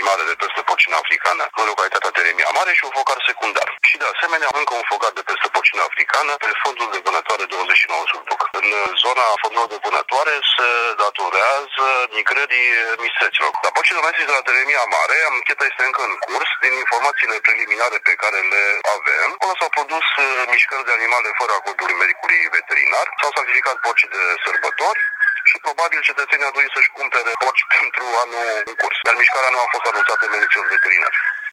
primare de peste porcină africană în localitatea Teremia Mare și un focar secundar. Și de asemenea încă un focar de peste porcină africană pe fondul de vânătoare 29 Sulbuc. În zona fondurilor de vânătoare se datorează migrării mistreților. La porcină domestică de la Teremia Mare, ancheta este încă în curs. Din informațiile preliminare pe care le avem, acolo s-au produs mișcări de animale fără acordul medicului veterinar, s-au sacrificat porci de sărbători și probabil cetățenii au dorit să-și cumpere porci pentru anul în curs. Dar mișcarea nu a fost anunțată de medicinul veterinar.